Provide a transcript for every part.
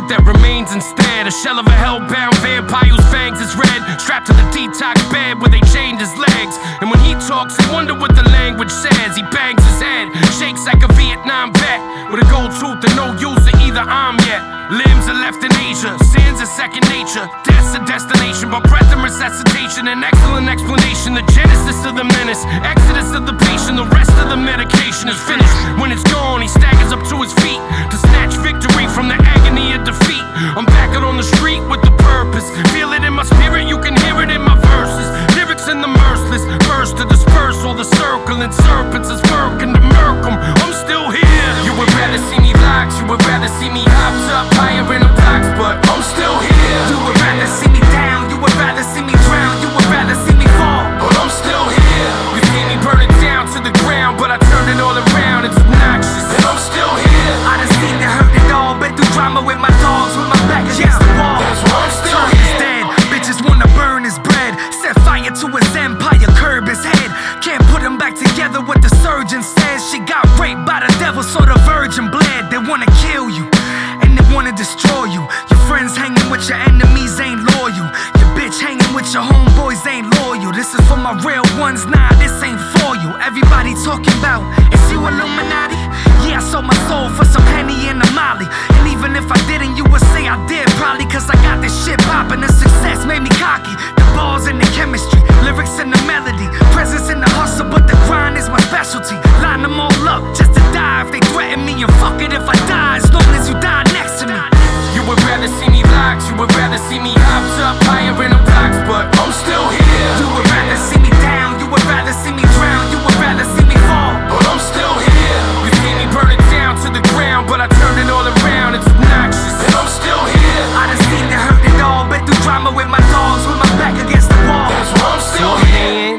it that remains instead. A shell of a hellbound vampire whose fangs is red, strapped to the detox bed where they chained his legs. And when he talks, I wonder what the language says. He bangs his head, shakes like a Vietnam vet, with a gold tooth and no use of either arm yet. Limbs are left in Asia, sins are second nature. Death's a destination, but breath and resuscitation. An excellent explanation, the genesis of the menace, exodus of the patient. The rest of the medication is finished. When it's gone, he staggers up to his feet to snatch victory from the agony of defeat. I'm back out on the street with the purpose. Feel it in my spirit, you can hear it in my verses. Lyrics in the merciless, burst to disperse all the circling serpents as working to murk 'em. I'm still here. You would rather see me locked, you would rather see me hopped up higher in the box, but I'm still here. You would rather see me down, you would rather see me drown, you would rather see me fall, but I'm still here. You see me burn it down to the ground, but I turn it all around, it's obnoxious, and I'm still here. I done seen it, heard it all, been through drama with my dogs, with my back against the wall. That's why I'm still here. Dead. Bitches wanna burn his bread, set fire to his empire, curb his head. Can't put him back together, what the surgeon says. She got raped by the devil, so the virgin bled. They wanna kill you, and they wanna destroy you. Your friends hanging with your enemies ain't loyal. Your bitch hanging with your homeboys ain't loyal. This is for my real ones, nah, this ain't for you. Everybody talking about, is you Illuminati? Yeah, I sold my soul for some Henny and a Molly. And even if I didn't, you would say I did, probably cause I got this shit poppin'. The success made me cocky. The balls and the chemistry, lyrics and the melody, presence in the hustle, but the grind is my specialty. Line them all up just to die if they threaten me, and fuck it if I die, as long as you die next to me. You would rather see me locked, you would rather see me hopped up higher in the box, but I'm still here. You would rather see me down, you would rather see me drown, you would rather see me fall, but I'm still here. You see me burn it down to the ground, but I turn it all around, it's obnoxious, and I'm still here. I done seen it, heard it all, been through drama with my dogs, with my back against the wall. That's why I'm still here.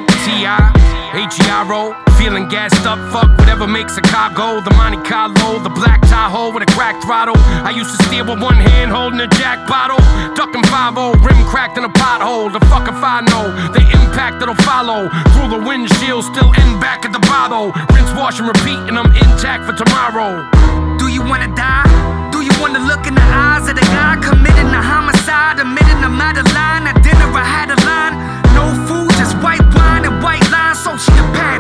T.I.H.E.R.O. Feeling gassed up, fuck whatever makes a car go. The Monte Carlo, the black Tahoe with a cracked throttle. I used to steer with one hand holding a jack bottle, ducking 5-0, rim cracked in a pothole. The fuck if I know the impact that'll follow. Through the windshield, still in back at the bottle. Rinse, wash, and repeat, and I'm intact for tomorrow. Do you wanna die? Do you wanna look in the eyes of the guy committing a homicide, admitting I'm out of line? At dinner I had a line, no food, just white wine and white lines, so she a pass.